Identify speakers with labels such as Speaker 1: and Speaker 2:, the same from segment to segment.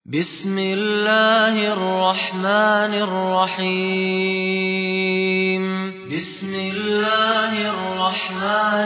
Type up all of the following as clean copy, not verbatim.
Speaker 1: بسم الله الرحمن الرحيم بسم الله الرحمن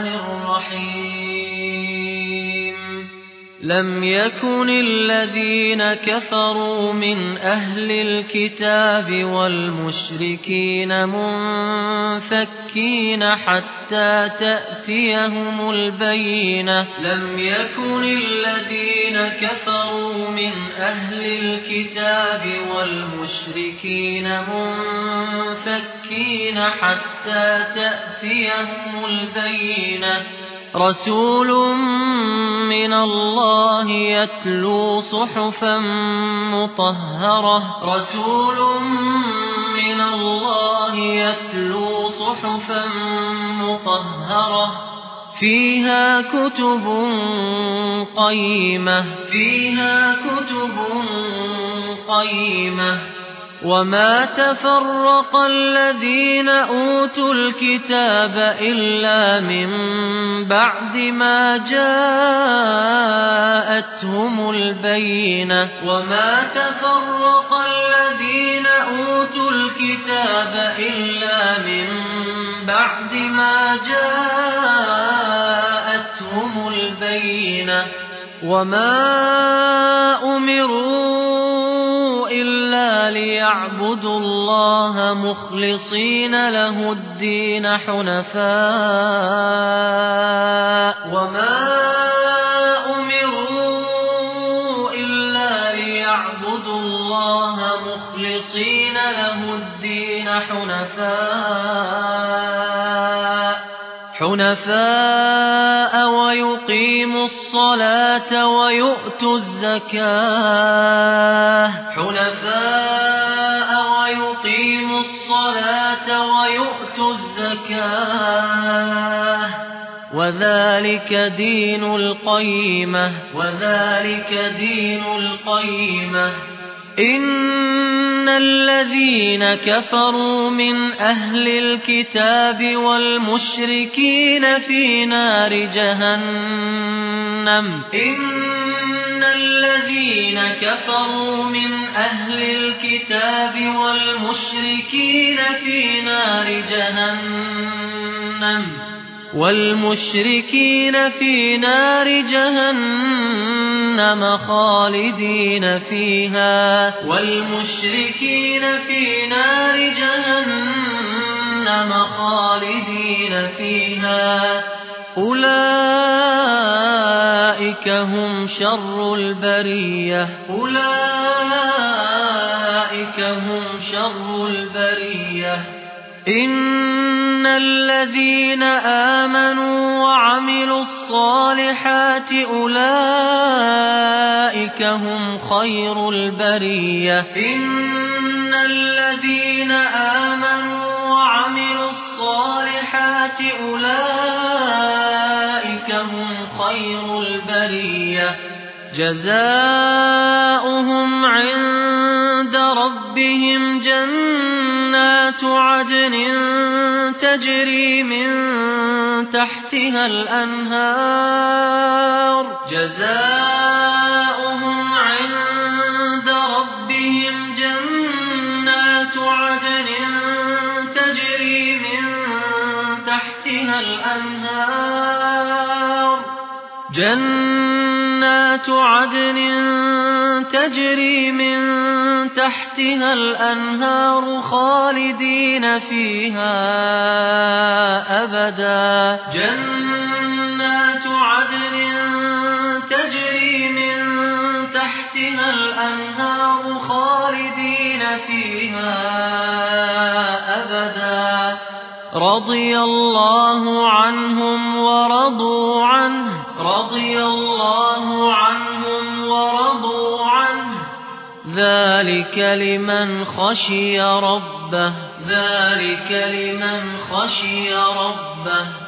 Speaker 1: الرحيم لم يكن الذين كفروا من أهل الكتاب والمشركين منفكين حتى تأتيهم البينة لم يكن الذين كفروا من أهل الكتاب والمشركين منفكين حتى تأتيهم البينة رسول من الله يتلو صحفا مطهرة رسول من الله يتلو صحفا مطهرة فيها كتب قيمة وما تفرق الذين أوتوا الكتاب إلا من بعد ما جاءتهم البينة وما تفرق الذين أوتوا الكتاب إلا من بعد ما جاءتهم البينة وما أمروا إلا ليعبدوا الله مخلصين له الدين حنفاء ويقيموا الصلاة ويؤتوا الزكاة وذلك دين القيمة إن الذين كفروا من أهل الكتاب والمشركين في نار جهنم إن الذين كفروا من أهل الكتاب والمشركين في نار جهنم خالدين فيها أولئك هم شر البرية إن الذين آمنوا وعملوا الصالحات أولئك هم خير البرية إن الذين آمنوا وعملوا الصالحات أولئك هم خير البرية جزاؤهم عند ربهم جنات عدن تجري من تحتها الأنهار جنات عدن تجري من تحتها الأنهار خالدين فيها أبدا رضي الله عنهم ورضوا عنه ذلك لمن خشي ربه